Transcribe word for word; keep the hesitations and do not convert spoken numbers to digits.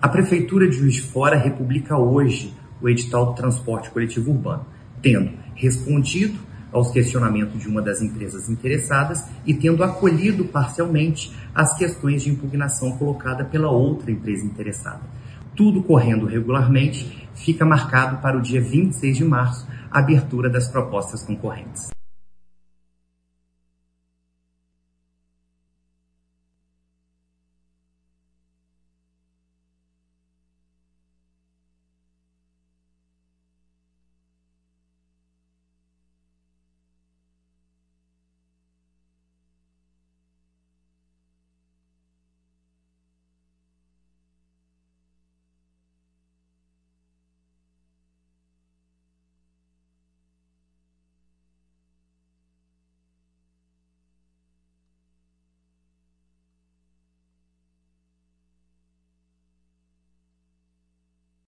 A Prefeitura de Juiz de Fora republica hoje o edital do transporte coletivo urbano, tendo respondido aos questionamentos de uma das empresas interessadas e tendo acolhido parcialmente as questões de impugnação colocada pela outra empresa interessada. Tudo correndo regularmente, fica marcado para o dia vinte e seis de março a abertura das propostas concorrentes.